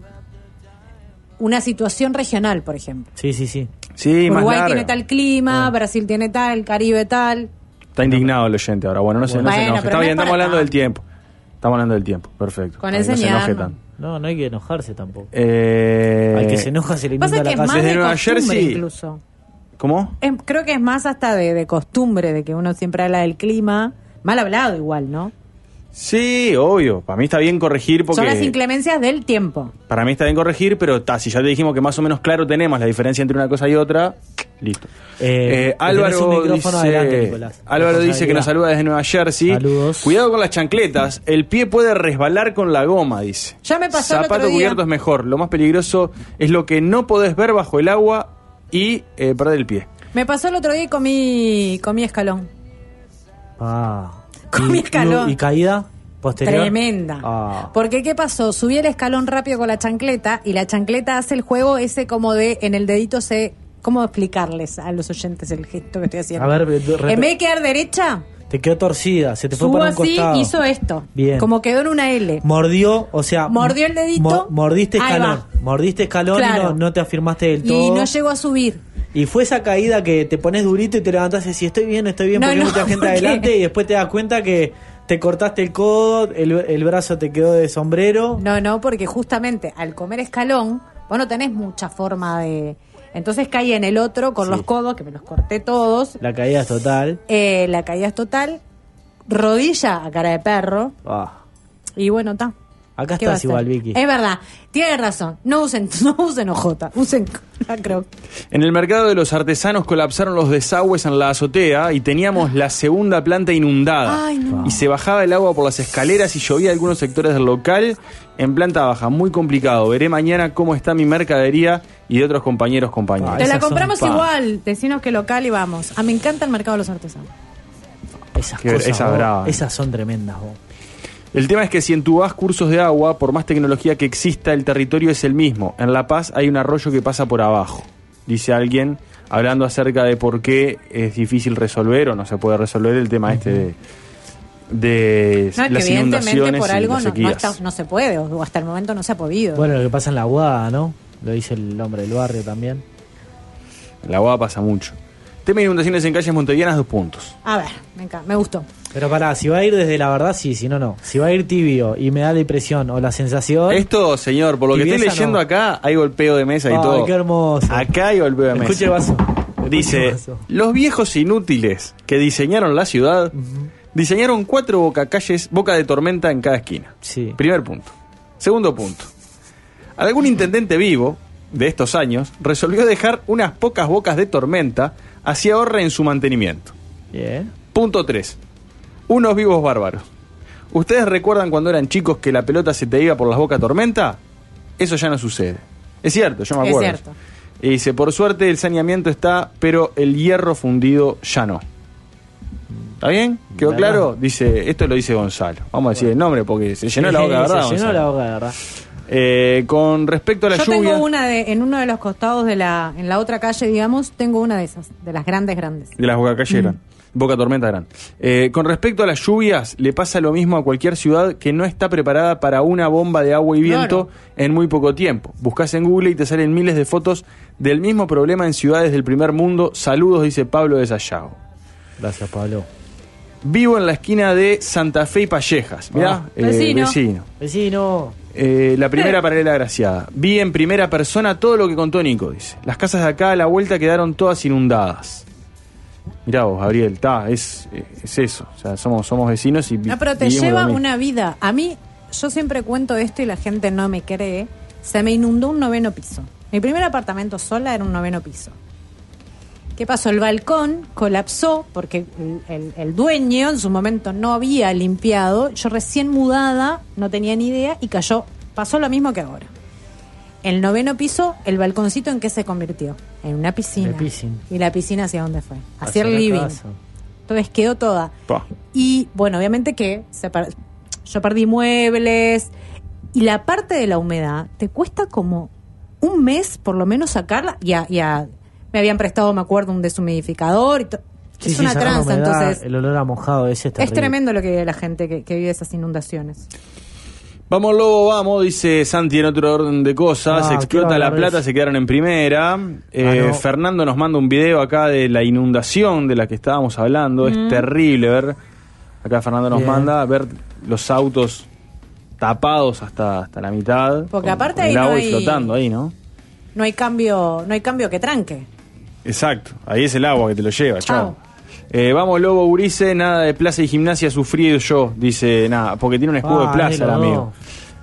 [SPEAKER 1] una situación regional, por ejemplo.
[SPEAKER 3] Sí, sí, sí.
[SPEAKER 2] Sí, más
[SPEAKER 1] Uruguay
[SPEAKER 2] larga.
[SPEAKER 1] tiene tal clima, Brasil tiene tal, Caribe tal.
[SPEAKER 2] Está indignado el oyente ahora. Bueno, no se
[SPEAKER 1] Bueno,
[SPEAKER 2] enoje.
[SPEAKER 1] pero
[SPEAKER 2] Está
[SPEAKER 1] no
[SPEAKER 2] bien,
[SPEAKER 1] es para
[SPEAKER 2] estamos hablando
[SPEAKER 1] tanto.
[SPEAKER 2] del tiempo. Estamos hablando del tiempo. Perfecto.
[SPEAKER 1] Con
[SPEAKER 2] Para que no se enoje
[SPEAKER 1] enseñarnos.
[SPEAKER 2] tanto.
[SPEAKER 3] No hay que enojarse tampoco.
[SPEAKER 2] Al
[SPEAKER 3] Al que se enoja se le inunda
[SPEAKER 1] Pasa que
[SPEAKER 3] la
[SPEAKER 1] es
[SPEAKER 3] casa.
[SPEAKER 1] más
[SPEAKER 2] Desde
[SPEAKER 1] de
[SPEAKER 2] Nueva
[SPEAKER 1] costumbre
[SPEAKER 2] Jersey.
[SPEAKER 1] incluso.
[SPEAKER 2] ¿Cómo?
[SPEAKER 1] Creo que es más hasta de costumbre, de que uno siempre habla del clima. Mal hablado igual, ¿no?
[SPEAKER 2] Sí, obvio. Para mí está bien corregir porque...
[SPEAKER 1] Son las inclemencias del tiempo.
[SPEAKER 2] Para mí está bien corregir, pero si ya te dijimos que más o menos claro tenemos la diferencia entre una cosa y otra, listo.
[SPEAKER 3] Tenés un
[SPEAKER 2] Álvaro
[SPEAKER 3] micrófono adelante,
[SPEAKER 2] dice,
[SPEAKER 3] Nicolás.
[SPEAKER 2] Álvaro dice que nos saluda desde Nueva Jersey.
[SPEAKER 3] Saludos.
[SPEAKER 2] Cuidado con las chancletas, el pie puede resbalar con la goma, dice.
[SPEAKER 1] Ya me pasó el
[SPEAKER 2] Zapato
[SPEAKER 1] otro día.
[SPEAKER 2] cubierto es mejor, lo más peligroso es lo que no podés ver bajo el agua y perder el pie.
[SPEAKER 1] Me pasó el otro día y comí escalón.
[SPEAKER 3] Ah.
[SPEAKER 1] Con mi escalón.
[SPEAKER 3] ¿Y caída? ¿Posterior?
[SPEAKER 1] Tremenda.
[SPEAKER 3] Ah.
[SPEAKER 1] Porque ¿qué pasó? Subí el escalón rápido con la chancleta y la chancleta hace el juego ese como de en el dedito se... ¿Cómo explicarles a los oyentes el gesto que estoy haciendo?
[SPEAKER 3] A ver,
[SPEAKER 1] en vez de quedar derecha,
[SPEAKER 3] te quedó torcida, se te fue
[SPEAKER 1] subo
[SPEAKER 3] por un
[SPEAKER 1] así,
[SPEAKER 3] costado.
[SPEAKER 1] hizo esto.
[SPEAKER 3] Bien.
[SPEAKER 1] Como quedó en una L.
[SPEAKER 3] Mordió, o sea...
[SPEAKER 1] Mordió el dedito.
[SPEAKER 3] Mordiste
[SPEAKER 1] Ahí
[SPEAKER 3] escalón.
[SPEAKER 1] va.
[SPEAKER 3] Mordiste escalón
[SPEAKER 1] Claro.
[SPEAKER 3] y no te afirmaste del todo.
[SPEAKER 1] Y no llegó a subir.
[SPEAKER 3] Y fue esa caída que te pones durito y te levantás y decís, estoy bien,
[SPEAKER 1] No,
[SPEAKER 3] porque hay mucha gente
[SPEAKER 1] porque-
[SPEAKER 3] adelante, y después te das cuenta que te cortaste el codo, el brazo te quedó de sombrero.
[SPEAKER 1] No, porque justamente al comer escalón, vos no tenés mucha forma de... Entonces caí en el otro con
[SPEAKER 3] Sí.
[SPEAKER 1] los codos, que me los corté todos.
[SPEAKER 3] La caída es total.
[SPEAKER 1] La caída es total. Rodilla a cara de perro.
[SPEAKER 3] Ah,
[SPEAKER 1] Y bueno, está.
[SPEAKER 3] acá
[SPEAKER 1] ¿Qué va a
[SPEAKER 3] estás igual,
[SPEAKER 1] hacer?
[SPEAKER 3] Vicky.
[SPEAKER 1] Es verdad, tiene razón. No usen OJ, usen la Croc.
[SPEAKER 2] En el mercado de los artesanos colapsaron los desagües en la azotea y teníamos la segunda planta inundada.
[SPEAKER 1] Ay, no.
[SPEAKER 2] Y se bajaba el agua por las escaleras y llovía en algunos sectores del local en planta baja. Muy complicado. Veré mañana cómo está mi mercadería y de otros compañeros.
[SPEAKER 3] Ah,
[SPEAKER 1] Te la
[SPEAKER 3] esas son
[SPEAKER 1] compramos
[SPEAKER 2] pa.
[SPEAKER 1] igual. Decinos que local y vamos. Me encanta el mercado de los artesanos.
[SPEAKER 3] Esas
[SPEAKER 2] Qué-
[SPEAKER 3] cosas,
[SPEAKER 2] esa
[SPEAKER 3] vos,
[SPEAKER 2] brava.
[SPEAKER 3] esas son tremendas, vos.
[SPEAKER 2] El tema es que si entubás cursos de agua, por más tecnología que exista, el territorio es el mismo. En La Paz hay un arroyo que pasa por abajo, dice alguien, hablando acerca de por qué es difícil resolver o no se puede resolver el tema de
[SPEAKER 1] No, es
[SPEAKER 2] las
[SPEAKER 1] que evidentemente
[SPEAKER 2] inundaciones
[SPEAKER 1] por
[SPEAKER 2] y
[SPEAKER 1] algo
[SPEAKER 2] las
[SPEAKER 1] no
[SPEAKER 2] sequías.
[SPEAKER 1] no se puede, o hasta el momento no se ha podido.
[SPEAKER 3] Bueno, lo que pasa en la Aguada, ¿no? Lo dice el hombre del barrio también.
[SPEAKER 2] En La Guada pasa mucho. Tema de inundaciones en calles montevideanas, 2 puntos.
[SPEAKER 1] A ver, me gustó.
[SPEAKER 3] Pero pará, si va a ir desde la verdad, sí, si no, no. Si va a ir tibio y me da la impresión o la sensación...
[SPEAKER 2] Esto, señor, por lo que estoy
[SPEAKER 3] Tibieza
[SPEAKER 2] leyendo
[SPEAKER 3] no.
[SPEAKER 2] acá, hay golpeo de mesa y
[SPEAKER 3] Ay,
[SPEAKER 2] todo.
[SPEAKER 3] qué hermoso.
[SPEAKER 2] Acá hay golpeo de mesa.
[SPEAKER 3] Escuche el vaso.
[SPEAKER 2] Dice,
[SPEAKER 3] Escuche el vaso.
[SPEAKER 2] los viejos inútiles que diseñaron la ciudad diseñaron 4 bocacalles, boca de tormenta en cada esquina.
[SPEAKER 3] Sí.
[SPEAKER 2] Primer punto. Segundo punto. Algún intendente vivo de estos años resolvió dejar unas pocas bocas de tormenta así ahorre en su mantenimiento.
[SPEAKER 3] Bien.
[SPEAKER 2] Punto 3. Unos vivos bárbaros. ¿Ustedes recuerdan cuando eran chicos que la pelota se te iba por las bocas de tormenta? Eso ya no sucede. Es cierto, yo me
[SPEAKER 1] Es
[SPEAKER 2] acuerdo.
[SPEAKER 1] cierto.
[SPEAKER 2] Y dice, por suerte el saneamiento está, pero el hierro fundido ya no. ¿Está bien? ¿Quedó
[SPEAKER 3] ¿Verdad?
[SPEAKER 2] claro? Dice, esto lo dice Gonzalo. Vamos a decir el nombre porque se llenó la boca,
[SPEAKER 3] Sí,
[SPEAKER 2] ¿verdad?
[SPEAKER 3] se llenó
[SPEAKER 2] Gonzalo?
[SPEAKER 3] la boca, de verdad.
[SPEAKER 2] Con respecto a la
[SPEAKER 1] Yo
[SPEAKER 2] lluvia...
[SPEAKER 1] tengo una en uno de los costados en la otra calle, digamos, tengo una de esas, de las grandes.
[SPEAKER 2] De las bocacalleras. Boca tormenta gran. Con respecto a las lluvias, le pasa lo mismo a cualquier ciudad que no está preparada para una bomba de agua y viento en muy poco tiempo. Buscás en Google y te salen miles de fotos del mismo problema en ciudades del primer mundo. Saludos, dice Pablo de Sayago.
[SPEAKER 3] Gracias, Pablo.
[SPEAKER 2] Vivo en la esquina de Santa Fe y Pallejas. Mirá,
[SPEAKER 1] Vecino.
[SPEAKER 3] Vecino.
[SPEAKER 2] La primera paralela agraciada. Vi en primera persona todo lo que contó Nico, dice. Las casas de acá a la vuelta quedaron todas inundadas. Mirá vos, Gabriel, es eso. O sea, somos vecinos y
[SPEAKER 1] No, pero te
[SPEAKER 2] vivimos
[SPEAKER 1] lleva
[SPEAKER 2] lo mismo.
[SPEAKER 1] una vida. A mí, yo siempre cuento esto y la gente no me cree. Se me inundó un 9º piso. Mi primer apartamento sola era un 9º piso. ¿Qué pasó? El balcón colapsó porque el dueño en su momento no había limpiado. Yo recién mudada, no tenía ni idea y cayó. Pasó lo mismo que ahora. El 9º piso, el balconcito, ¿en qué se convirtió? En una piscina.
[SPEAKER 3] De piscina.
[SPEAKER 1] ¿Y la piscina hacia dónde fue? Hacia
[SPEAKER 3] Hacia
[SPEAKER 1] el
[SPEAKER 3] la
[SPEAKER 1] living.
[SPEAKER 3] casa.
[SPEAKER 1] Entonces quedó toda.
[SPEAKER 2] Pa.
[SPEAKER 1] Y bueno, obviamente que yo perdí muebles y la parte de la humedad te cuesta como un mes por lo menos sacarla. Ya me habían prestado, me acuerdo, un deshumidificador.
[SPEAKER 3] Sí,
[SPEAKER 1] es
[SPEAKER 3] sí,
[SPEAKER 1] una
[SPEAKER 3] sacar
[SPEAKER 1] tranza,
[SPEAKER 3] humedad,
[SPEAKER 1] entonces
[SPEAKER 3] el olor a mojado ese es terrible.
[SPEAKER 1] es tremendo lo que vive la gente que vive esas inundaciones.
[SPEAKER 2] Vamos, Lobo, vamos, dice Santi en otro orden de cosas.
[SPEAKER 3] Ah,
[SPEAKER 2] Explota
[SPEAKER 3] quiero
[SPEAKER 2] La
[SPEAKER 3] hablar de
[SPEAKER 2] Plata,
[SPEAKER 3] eso.
[SPEAKER 2] se quedaron en primera.
[SPEAKER 3] no.
[SPEAKER 2] Fernando nos manda un video acá de la inundación de la que estábamos hablando. Es terrible ver. Acá Fernando nos
[SPEAKER 3] Bien.
[SPEAKER 2] manda ver los autos tapados hasta la mitad.
[SPEAKER 1] Porque aparte
[SPEAKER 2] con
[SPEAKER 1] ahí
[SPEAKER 2] el
[SPEAKER 1] no
[SPEAKER 2] agua
[SPEAKER 1] hay-
[SPEAKER 2] flotando ahí, ¿no?
[SPEAKER 1] No hay cambio que tranque.
[SPEAKER 2] Exacto, ahí es el agua que te lo lleva,
[SPEAKER 1] Chao.
[SPEAKER 2] chao. Vamos, Lobo Urice, nada de plaza y gimnasia sufrido yo, dice, nada, porque tiene un escudo de plaza el
[SPEAKER 3] Nilo,
[SPEAKER 2] amigo.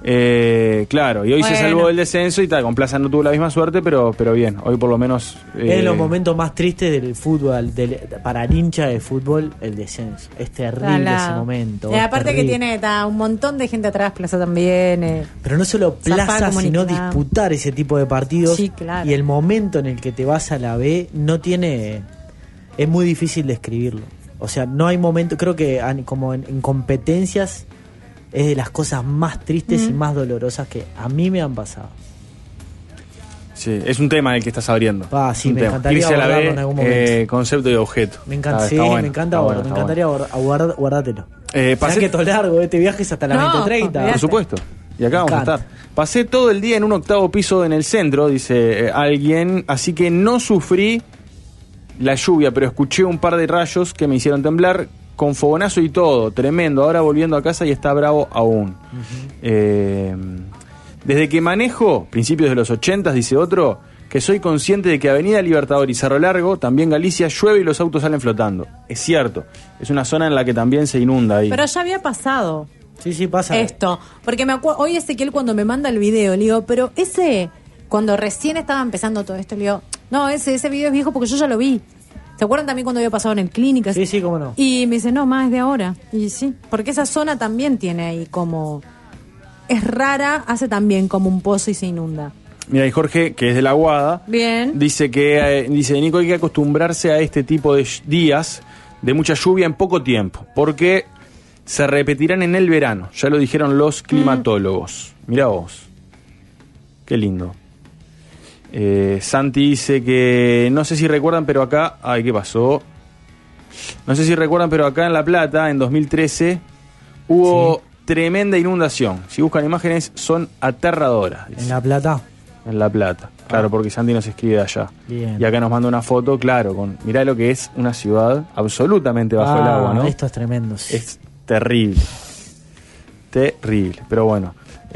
[SPEAKER 2] Claro, y hoy se
[SPEAKER 1] Bueno.
[SPEAKER 2] salvó del descenso y tal, con Plaza no tuvo la misma suerte, pero bien, hoy por lo menos...
[SPEAKER 3] Es los momentos más tristes del fútbol, para el hincha de fútbol, el descenso. Es terrible ese momento.
[SPEAKER 1] Y
[SPEAKER 3] es
[SPEAKER 1] aparte
[SPEAKER 3] terrible.
[SPEAKER 1] que tiene un montón de gente atrás, Plaza también.
[SPEAKER 3] Pero no solo
[SPEAKER 1] Zafar
[SPEAKER 3] plaza, sino
[SPEAKER 1] comunicado.
[SPEAKER 3] disputar ese tipo de partidos.
[SPEAKER 1] Sí, claro.
[SPEAKER 3] Y el momento en el que te vas a la B no tiene... Es muy difícil describirlo. O sea, no hay momento... Creo que como en competencias es de las cosas más tristes y más dolorosas que a mí me han pasado.
[SPEAKER 2] Sí, es un tema el que estás abriendo.
[SPEAKER 3] Sí,
[SPEAKER 2] un
[SPEAKER 3] me
[SPEAKER 2] tema.
[SPEAKER 3] encantaría
[SPEAKER 2] Irse a la
[SPEAKER 3] abordarlo
[SPEAKER 2] B,
[SPEAKER 3] en algún momento.
[SPEAKER 2] Concepto y objeto.
[SPEAKER 3] Me encanta,
[SPEAKER 2] Está
[SPEAKER 3] sí,
[SPEAKER 2] bueno,
[SPEAKER 3] me encanta
[SPEAKER 2] está bueno,
[SPEAKER 3] me
[SPEAKER 2] está
[SPEAKER 3] encantaría guardártelo.
[SPEAKER 2] Pasé-
[SPEAKER 3] Que todo largo, este viaje es hasta las
[SPEAKER 1] No,
[SPEAKER 3] 20:30.
[SPEAKER 1] olvidate.
[SPEAKER 2] Por supuesto. Y acá vamos a
[SPEAKER 3] encanta.
[SPEAKER 2] estar. Pasé todo el día en un 8º piso en el centro, dice alguien, así que no sufrí la lluvia, pero escuché un par de rayos que me hicieron temblar, con fogonazo y todo, tremendo. Ahora volviendo a casa y está bravo aún. Desde que manejo, principios de los 80, dice otro, que soy consciente de que Avenida Libertador y Cerro Largo, también Galicia, llueve y los autos salen flotando. Es cierto, es una zona en la que también se inunda ahí.
[SPEAKER 1] Pero ya había pasado
[SPEAKER 3] Sí, pasa.
[SPEAKER 1] esto. Porque me acuerdo, hoy Ezequiel cuando me manda el video, le digo, pero ese, cuando recién estaba empezando todo esto, le digo, no, ese video es viejo porque yo ya lo vi. ¿Se acuerdan también cuando había pasado en el Clínicas?
[SPEAKER 3] Sí, cómo no.
[SPEAKER 1] Y me dice, no, más es de ahora. Y sí, porque esa zona también tiene ahí como... Es rara, hace también como un pozo y se inunda.
[SPEAKER 2] Mira, y Jorge, que es de la Aguada,
[SPEAKER 1] Bien.
[SPEAKER 2] dice Nico, hay que acostumbrarse a este tipo de días de mucha lluvia en poco tiempo, porque se repetirán en el verano, ya lo dijeron los climatólogos. Mirá vos, qué lindo. Santi dice que, no sé si recuerdan, pero acá, ay, ¿qué pasó? No sé si recuerdan, pero acá en La Plata, en 2013, hubo tremenda inundación. Si buscan imágenes, son aterradoras. Dice.
[SPEAKER 3] En La Plata.
[SPEAKER 2] En La Plata, claro, porque Santi nos escribe de allá.
[SPEAKER 3] Bien.
[SPEAKER 2] Y acá nos manda una foto, claro, mirá lo que es una ciudad absolutamente bajo el agua, ¿no?
[SPEAKER 3] Esto es tremendo. Sí.
[SPEAKER 2] Es terrible. Terrible. Pero bueno,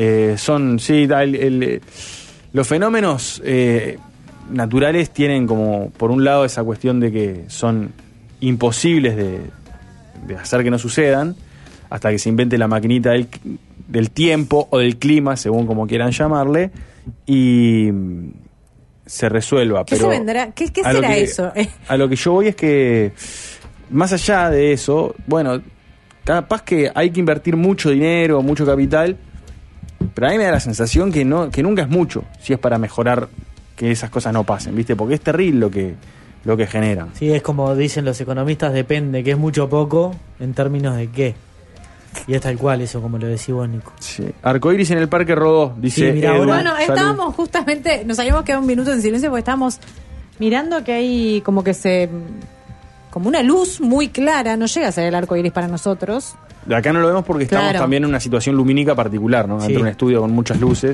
[SPEAKER 2] los fenómenos naturales tienen como, por un lado, esa cuestión de que son imposibles de hacer que no sucedan, hasta que se invente la maquinita del tiempo o del clima, según como quieran llamarle, y se resuelva.
[SPEAKER 1] ¿Qué
[SPEAKER 2] pero
[SPEAKER 1] se vendrá? ¿Qué será eso?
[SPEAKER 2] A lo que yo voy es que, más allá de eso, bueno, capaz que hay que invertir mucho dinero, mucho capital, pero a mí me da la sensación que nunca es mucho, si es para mejorar que esas cosas no pasen, ¿viste? Porque es terrible lo que generan.
[SPEAKER 3] Sí, es como dicen los economistas, depende, que es mucho o poco, en términos de qué. Y es tal cual eso, como lo decís vos, Nico.
[SPEAKER 2] Sí. Arcoiris en el Parque Rodó, dice.
[SPEAKER 3] Sí, mirá,
[SPEAKER 2] Edu.
[SPEAKER 3] ahora-
[SPEAKER 1] Bueno, estábamos justamente, nos habíamos quedado un minuto en silencio porque estábamos mirando que hay como como una luz muy clara, no llega a ser el arco iris para nosotros.
[SPEAKER 2] De acá no lo vemos porque estamos
[SPEAKER 1] Claro.
[SPEAKER 2] también en una situación lumínica particular, ¿no?
[SPEAKER 3] Sí.
[SPEAKER 2] Entre un estudio con muchas luces.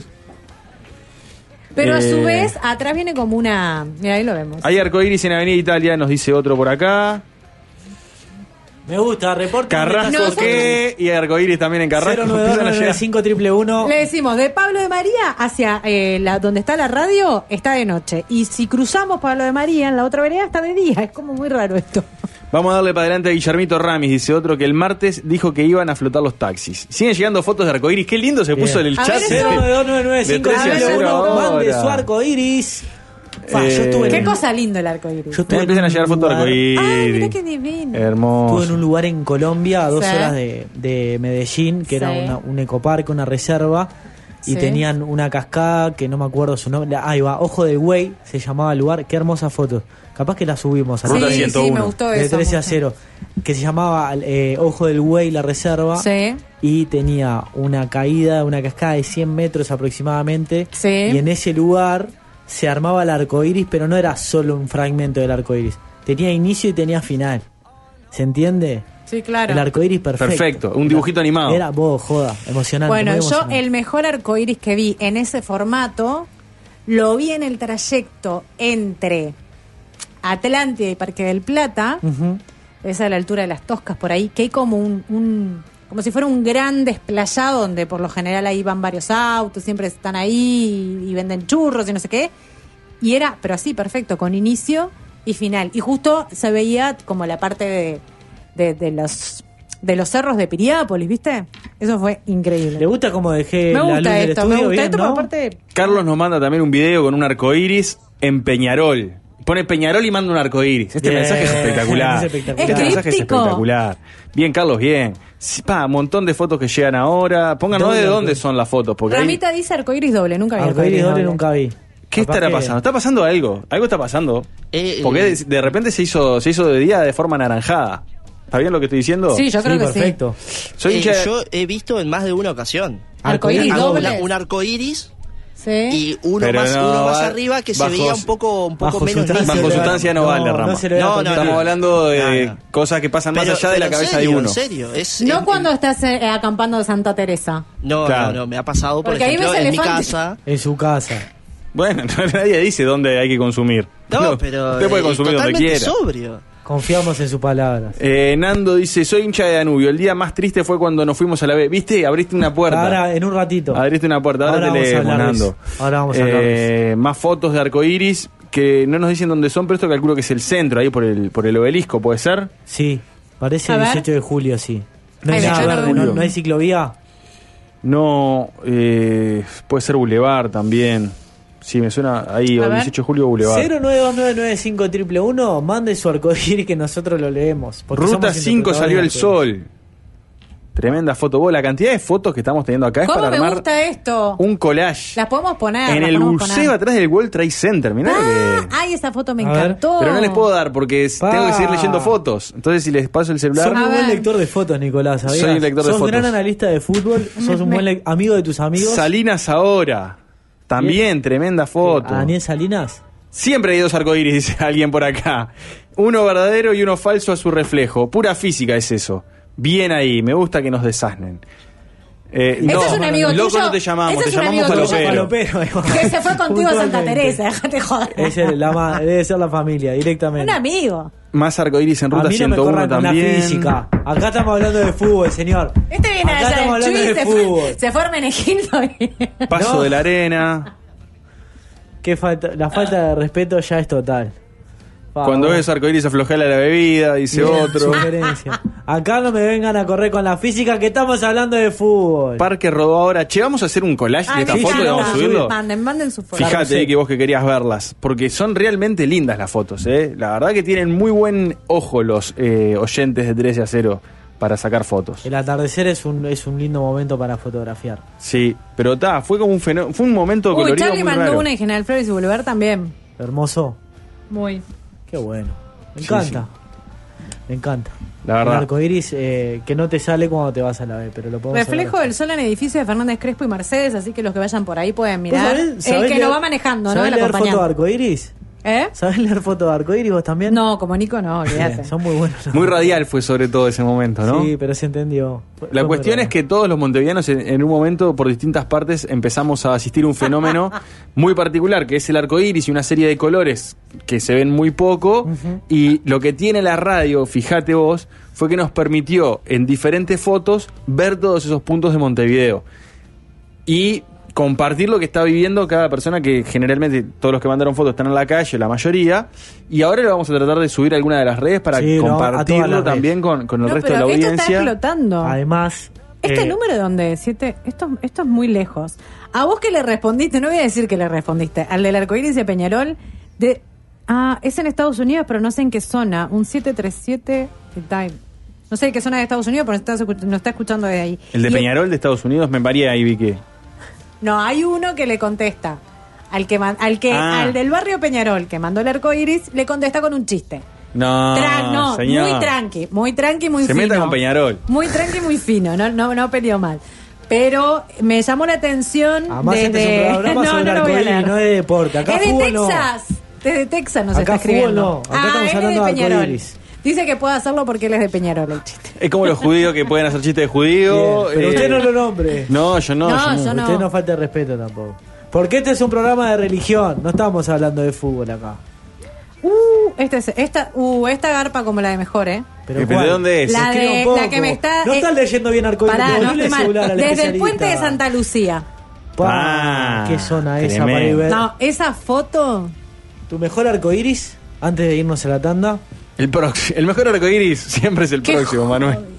[SPEAKER 1] Pero a su vez, atrás viene como una... Mira, ahí lo vemos.
[SPEAKER 2] Hay arcoiris en Avenida Italia, nos dice otro por acá.
[SPEAKER 3] Me gusta, reporte.
[SPEAKER 2] Carrasco,
[SPEAKER 1] Nosotros-
[SPEAKER 2] ¿qué? Y arcoiris también en Carrasco. Empiezan a llegar.
[SPEAKER 3] 09295
[SPEAKER 1] Le decimos, de Pablo de María hacia donde está la radio, está de noche. Y si cruzamos Pablo de María en la otra vereda, está de día. Es como muy raro esto.
[SPEAKER 2] Vamos a darle para adelante a Guillermito Ramis, dice otro, que el martes dijo que iban a flotar los taxis. Siguen llegando fotos de arcoiris. Qué lindo se
[SPEAKER 3] Bien.
[SPEAKER 2] puso el
[SPEAKER 1] A
[SPEAKER 2] chat.
[SPEAKER 1] ver, eso-
[SPEAKER 3] 09295 mande su arco iris. Yo estuve
[SPEAKER 1] Qué
[SPEAKER 3] en,
[SPEAKER 1] cosa lindo el arco iris.
[SPEAKER 3] yo estuve en
[SPEAKER 2] Empiezan a
[SPEAKER 3] un
[SPEAKER 2] llegar fotos de
[SPEAKER 3] lugar-
[SPEAKER 2] arcoiris.
[SPEAKER 1] Ay, mira qué divino.
[SPEAKER 2] Hermoso.
[SPEAKER 3] Estuve en un lugar en Colombia a 2
[SPEAKER 1] Sí.
[SPEAKER 3] horas de Medellín, que era
[SPEAKER 1] Sí.
[SPEAKER 3] un ecoparque, una reserva, y
[SPEAKER 1] Sí.
[SPEAKER 3] tenían una cascada que no me acuerdo su nombre. Ahí va, Ojo del Güey se llamaba el lugar. Qué hermosa foto. Capaz que la subimos a
[SPEAKER 2] Ruta
[SPEAKER 1] Sí,
[SPEAKER 2] 101.
[SPEAKER 1] sí, me gustó
[SPEAKER 3] de
[SPEAKER 1] eso.
[SPEAKER 3] 13 a
[SPEAKER 1] mucho.
[SPEAKER 3] 0. Que se llamaba Ojo del Güey, la reserva.
[SPEAKER 1] Sí.
[SPEAKER 3] Y tenía una caída, una cascada de 100 metros aproximadamente.
[SPEAKER 1] Sí.
[SPEAKER 3] Y en ese lugar se armaba el arco iris, pero no era solo un fragmento del arco iris. Tenía inicio y tenía final. ¿Se entiende?
[SPEAKER 1] Sí, claro.
[SPEAKER 3] El arco iris perfecto.
[SPEAKER 2] Perfecto, un dibujito animado.
[SPEAKER 3] Era, vos, joda, emocionante.
[SPEAKER 1] Bueno,
[SPEAKER 3] muy
[SPEAKER 1] yo
[SPEAKER 3] emocionante.
[SPEAKER 1] el mejor arco iris que vi en ese formato lo vi en el trayecto entre Atlántida y Parque del Plata,
[SPEAKER 3] Ujú.
[SPEAKER 1] es a la altura de las Toscas por ahí, que hay como como si fuera un gran desplayado donde por lo general ahí van varios autos, siempre están ahí y venden churros y no sé qué. Y era, pero así, perfecto, con inicio y final. Y justo se veía como la parte de los cerros de Piriápolis, ¿viste? Eso fue increíble.
[SPEAKER 3] ¿Le gusta cómo dejé
[SPEAKER 1] Me
[SPEAKER 3] la luz
[SPEAKER 1] gusta
[SPEAKER 3] del
[SPEAKER 1] esto,
[SPEAKER 3] estudio?
[SPEAKER 1] me gusta
[SPEAKER 3] Bien,
[SPEAKER 1] esto,
[SPEAKER 3] ¿no?
[SPEAKER 1] por aparte...
[SPEAKER 2] Carlos nos manda también un video con un arcoiris en Peñarol. Pone Peñarol y manda un arcoiris. Este
[SPEAKER 3] Bien.
[SPEAKER 2] mensaje es espectacular.
[SPEAKER 3] Es espectacular.
[SPEAKER 2] Este
[SPEAKER 1] Es
[SPEAKER 2] mensaje es
[SPEAKER 1] críptico.
[SPEAKER 2] espectacular. Bien, Carlos, bien. Sí, un montón de fotos que llegan ahora. Pónganos
[SPEAKER 3] Doble
[SPEAKER 2] de dónde
[SPEAKER 3] arcoíris.
[SPEAKER 2] son las fotos. Porque ahí-
[SPEAKER 1] Ramita dice arcoíris doble, nunca vi
[SPEAKER 3] Arco iris doble nunca vi.
[SPEAKER 2] ¿Qué
[SPEAKER 3] Capaz
[SPEAKER 2] estará
[SPEAKER 3] que-
[SPEAKER 2] pasando? ¿Está pasando algo? Algo está pasando. Porque de repente se hizo de día de forma anaranjada. ¿Está bien lo que estoy diciendo?
[SPEAKER 1] Sí, yo creo que
[SPEAKER 3] perfecto.
[SPEAKER 2] Soy hincha de-
[SPEAKER 4] Yo he visto en más de una ocasión
[SPEAKER 1] Arcoíris
[SPEAKER 3] Arcoíris
[SPEAKER 1] dobles.
[SPEAKER 4] un arco iris
[SPEAKER 1] Sí.
[SPEAKER 4] y uno
[SPEAKER 2] Pero
[SPEAKER 4] más,
[SPEAKER 2] no,
[SPEAKER 4] uno más
[SPEAKER 2] va-
[SPEAKER 4] arriba que se
[SPEAKER 2] bajo-
[SPEAKER 4] veía un poco
[SPEAKER 3] bajo
[SPEAKER 4] menos
[SPEAKER 3] sustancia
[SPEAKER 4] nítido.
[SPEAKER 2] Bajo sustancia no vale, Rama.
[SPEAKER 3] No se le ve
[SPEAKER 4] No,
[SPEAKER 3] a
[SPEAKER 4] no,
[SPEAKER 3] contar.
[SPEAKER 2] Estamos
[SPEAKER 4] no.
[SPEAKER 2] hablando de
[SPEAKER 4] No, no.
[SPEAKER 2] cosas que pasan más
[SPEAKER 4] Pero-
[SPEAKER 2] allá de la
[SPEAKER 4] pero en
[SPEAKER 2] cabeza
[SPEAKER 4] serio,
[SPEAKER 2] de uno.
[SPEAKER 4] En serio, es
[SPEAKER 1] No cuando estás acampando de Santa Teresa.
[SPEAKER 4] No,
[SPEAKER 2] Claro.
[SPEAKER 4] no, me ha pasado, por
[SPEAKER 1] Porque ahí
[SPEAKER 4] ejemplo,
[SPEAKER 1] ves
[SPEAKER 4] en mi
[SPEAKER 1] elefantes.
[SPEAKER 4] casa.
[SPEAKER 3] En su casa.
[SPEAKER 2] Bueno, nadie dice dónde hay que consumir.
[SPEAKER 4] No, pero
[SPEAKER 2] Usted puede consumir donde
[SPEAKER 4] totalmente
[SPEAKER 2] quiera.
[SPEAKER 4] sobrio.
[SPEAKER 3] Confiamos en sus palabras.
[SPEAKER 2] Nando dice, soy hincha de Danubio. El día más triste fue cuando nos fuimos a la B. ¿Viste? Abriste una puerta.
[SPEAKER 3] Ahora, en un ratito.
[SPEAKER 2] Abriste una puerta. Ahora te
[SPEAKER 3] vamos a
[SPEAKER 2] leemos,
[SPEAKER 3] hablar de
[SPEAKER 2] Nando.
[SPEAKER 3] eso. Ahora vamos a hablar de eso.
[SPEAKER 2] Más fotos de arcoiris que no nos dicen dónde son, pero esto calculo que es el centro, ahí por el obelisco, ¿puede ser?
[SPEAKER 3] Sí, parece
[SPEAKER 1] A
[SPEAKER 3] el
[SPEAKER 1] ver.
[SPEAKER 3] 18 de julio, sí. No hay
[SPEAKER 1] Ay,
[SPEAKER 3] nada
[SPEAKER 1] 18 de
[SPEAKER 3] verde,
[SPEAKER 2] julio.
[SPEAKER 3] no hay ciclovía.
[SPEAKER 2] No, puede ser Boulevard también. Sí, me suena ahí,
[SPEAKER 1] A
[SPEAKER 2] o
[SPEAKER 1] ver.
[SPEAKER 2] 18 de julio Boulevard.
[SPEAKER 3] 092995111, mande su arcoíris que nosotros lo leemos. porque
[SPEAKER 2] Ruta
[SPEAKER 3] somos
[SPEAKER 2] 5 salió el
[SPEAKER 3] interpretadores de
[SPEAKER 2] sol. Tremenda foto. Vos, la cantidad de fotos que estamos teniendo acá es
[SPEAKER 1] ¿Cómo
[SPEAKER 2] para
[SPEAKER 1] me
[SPEAKER 2] armar
[SPEAKER 1] gusta esto?
[SPEAKER 2] un collage.
[SPEAKER 1] Las podemos poner.
[SPEAKER 2] En
[SPEAKER 1] las
[SPEAKER 2] el
[SPEAKER 1] podemos
[SPEAKER 2] buceo
[SPEAKER 1] poner.
[SPEAKER 2] atrás del World Trade Center. Mirá lo que...
[SPEAKER 1] Ay, esa foto me
[SPEAKER 3] A ver.
[SPEAKER 1] encantó.
[SPEAKER 2] Pero no les puedo dar porque tengo que seguir leyendo fotos. Entonces, si les paso el
[SPEAKER 3] arcoíris.
[SPEAKER 2] celular...
[SPEAKER 3] Sos muy
[SPEAKER 1] A
[SPEAKER 3] buen
[SPEAKER 1] ver.
[SPEAKER 3] lector de fotos, Nicolás, ¿sabías?
[SPEAKER 2] Soy un lector de
[SPEAKER 3] sos
[SPEAKER 2] fotos.
[SPEAKER 3] gran analista de fútbol, sos un buen amigo de tus amigos.
[SPEAKER 2] Salinas ahora. También, tremenda foto.
[SPEAKER 3] ¿A Daniel Salinas?
[SPEAKER 2] Siempre hay dos arcoíris, dice alguien por acá. Uno verdadero y uno falso a su reflejo. Pura física es eso. Bien ahí, me gusta que nos desasnen. No,
[SPEAKER 1] es un amigo
[SPEAKER 2] loco
[SPEAKER 1] tuyo.
[SPEAKER 2] no te llamamos,
[SPEAKER 1] Ese
[SPEAKER 2] te
[SPEAKER 1] es un
[SPEAKER 2] llamamos
[SPEAKER 1] amigo tuyo.
[SPEAKER 2] falopero.
[SPEAKER 3] Falopero, ahí va.
[SPEAKER 1] Que se fue contigo a Santa
[SPEAKER 3] Puntualmente.
[SPEAKER 1] Teresa, déjate joder.
[SPEAKER 3] Debe ser la familia, directamente.
[SPEAKER 1] Un amigo.
[SPEAKER 2] Más arcoíris en
[SPEAKER 3] A
[SPEAKER 2] ruta
[SPEAKER 3] mí no me
[SPEAKER 2] 101
[SPEAKER 3] corran con la
[SPEAKER 2] también.
[SPEAKER 3] física. Acá estamos hablando de fútbol, señor.
[SPEAKER 1] Este viene
[SPEAKER 3] Acá
[SPEAKER 1] allá
[SPEAKER 3] estamos
[SPEAKER 1] del
[SPEAKER 3] hablando
[SPEAKER 1] Chuy,
[SPEAKER 3] de fútbol.
[SPEAKER 1] se fue Hermenegildo y...
[SPEAKER 2] Paso
[SPEAKER 3] No.
[SPEAKER 2] de la arena.
[SPEAKER 3] La falta de respeto ya es total.
[SPEAKER 2] Cuando ves arcoíris aflojala la bebida, dice
[SPEAKER 3] Bien,
[SPEAKER 2] otro.
[SPEAKER 3] sugerencia. Acá no me vengan a correr con la física, que estamos hablando de fútbol.
[SPEAKER 2] Parque rodó ahora. Che, vamos a hacer un collage de
[SPEAKER 1] Ay,
[SPEAKER 2] esta
[SPEAKER 1] me
[SPEAKER 2] foto y
[SPEAKER 1] encanta.
[SPEAKER 2] vamos a subirlo.
[SPEAKER 1] Manden su foto.
[SPEAKER 2] Fíjate
[SPEAKER 3] Carrusel.
[SPEAKER 2] que vos que querías verlas, porque son realmente lindas las fotos, ¿eh? La verdad que tienen muy buen ojo los oyentes de 13 a 0 para sacar fotos.
[SPEAKER 3] El atardecer es un lindo momento para fotografiar.
[SPEAKER 2] Sí, pero fue como fue un momento
[SPEAKER 1] Uy,
[SPEAKER 2] colorido
[SPEAKER 1] Charlie
[SPEAKER 2] muy
[SPEAKER 1] mandó
[SPEAKER 2] raro.
[SPEAKER 1] una en General Flores y Boulevard también.
[SPEAKER 3] Hermoso.
[SPEAKER 1] Muy.
[SPEAKER 3] Qué bueno. Me
[SPEAKER 2] Sí,
[SPEAKER 3] encanta. Me encanta.
[SPEAKER 2] La verdad.
[SPEAKER 3] El arcoiris que no te sale cuando te vas a la B, pero lo podemos
[SPEAKER 1] Reflejo
[SPEAKER 3] hablar.
[SPEAKER 1] del sol en edificio de Fernández Crespo y Mercedes, así que los que vayan por ahí pueden mirar.
[SPEAKER 3] ¿Vos sabés
[SPEAKER 1] El que
[SPEAKER 3] leer-
[SPEAKER 1] lo va manejando, ¿no?
[SPEAKER 3] ¿sabés
[SPEAKER 1] El
[SPEAKER 3] leer foto de
[SPEAKER 1] acompañante.
[SPEAKER 3] arcoiris?
[SPEAKER 1] ¿Eh?
[SPEAKER 3] ¿Sabés leer foto de arcoiris vos también?
[SPEAKER 1] No, como Nico no, olvídate.
[SPEAKER 3] Bien, son muy buenos. ¿no?
[SPEAKER 2] Muy radial fue sobre todo ese momento, ¿no?
[SPEAKER 3] Sí, pero se entendió.
[SPEAKER 2] La cuestión es que todos los montevideanos en un momento por distintas partes empezamos a asistir a un fenómeno muy particular que es el arco iris y una serie de colores que se ven muy poco y lo que tiene la radio, fíjate vos, fue que nos permitió en diferentes fotos ver todos esos puntos de Montevideo y compartir lo que está viviendo cada persona, que generalmente todos los que mandaron fotos están en la calle, la mayoría, y ahora le vamos a tratar de subir a alguna de las redes para
[SPEAKER 3] Sí, no, a todas
[SPEAKER 2] compartirlo
[SPEAKER 3] las
[SPEAKER 2] también con el
[SPEAKER 1] No,
[SPEAKER 2] resto de la
[SPEAKER 1] pero esto está
[SPEAKER 2] audiencia.
[SPEAKER 1] explotando.
[SPEAKER 3] Además,
[SPEAKER 1] ¿Este número de dónde es? Esto es muy lejos. A vos que le respondiste, no voy a decir que le respondiste, al del arcoíris de Peñarol, es en Estados Unidos, pero no sé en qué zona, un 737 Time. No sé en qué zona de Estados Unidos, pero nos está escuchando desde ahí.
[SPEAKER 2] El de
[SPEAKER 1] Y
[SPEAKER 2] Peñarol de Estados Unidos me varía ahí, vi que.
[SPEAKER 1] No, hay uno que le contesta. Al del barrio Peñarol, que mandó el arcoíris, le contesta con un chiste.
[SPEAKER 2] No, señor.
[SPEAKER 1] Muy tranqui, muy
[SPEAKER 2] Se
[SPEAKER 1] fino.
[SPEAKER 2] meta con Peñarol.
[SPEAKER 1] Muy tranqui, muy fino, no peleó mal. Pero me llamó la atención
[SPEAKER 3] además
[SPEAKER 1] desde...
[SPEAKER 3] este es un programa sobre
[SPEAKER 1] no lo voy a
[SPEAKER 3] arcoíris,
[SPEAKER 1] leer.
[SPEAKER 3] no es de deporte. Acá
[SPEAKER 1] Es de
[SPEAKER 3] fútbol no.
[SPEAKER 1] Texas. Desde Texas nos
[SPEAKER 3] Acá
[SPEAKER 1] está escribiendo.
[SPEAKER 3] fútbol no. Acá estamos
[SPEAKER 1] él es
[SPEAKER 3] hablando de
[SPEAKER 1] Peñarol.
[SPEAKER 3] arcoíris.
[SPEAKER 1] Dice que puede hacerlo porque él es de Peñarol, el chiste.
[SPEAKER 2] Es como los judíos que pueden hacer chistes de judío.
[SPEAKER 3] Bien, pero usted no lo nombre.
[SPEAKER 2] No, yo no.
[SPEAKER 1] No,
[SPEAKER 2] yo
[SPEAKER 1] yo no.
[SPEAKER 3] Usted no falta de respeto tampoco. Porque este es un programa de religión, no estamos hablando de fútbol acá.
[SPEAKER 1] Esta garpa como la de mejor, ¿eh?
[SPEAKER 3] Pero
[SPEAKER 2] ¿De
[SPEAKER 3] ¿cuál?
[SPEAKER 2] dónde es?
[SPEAKER 1] La
[SPEAKER 3] Escriba
[SPEAKER 1] de
[SPEAKER 3] un poco.
[SPEAKER 1] la que me está...
[SPEAKER 3] No estás leyendo bien arcoíris.
[SPEAKER 1] Pará, no
[SPEAKER 3] devolvele
[SPEAKER 1] estoy
[SPEAKER 3] el celular
[SPEAKER 1] mal.
[SPEAKER 3] al
[SPEAKER 1] Desde el
[SPEAKER 3] especialista.
[SPEAKER 1] puente de Santa Lucía.
[SPEAKER 3] Pa, qué zona esa
[SPEAKER 2] tremendo.
[SPEAKER 3] para ir ver.
[SPEAKER 1] No, esa foto...
[SPEAKER 3] ¿Tu mejor arcoíris antes de irnos a la tanda?
[SPEAKER 2] El mejor arcoíris siempre es el
[SPEAKER 1] Qué
[SPEAKER 2] próximo, Manuel.
[SPEAKER 1] jodido.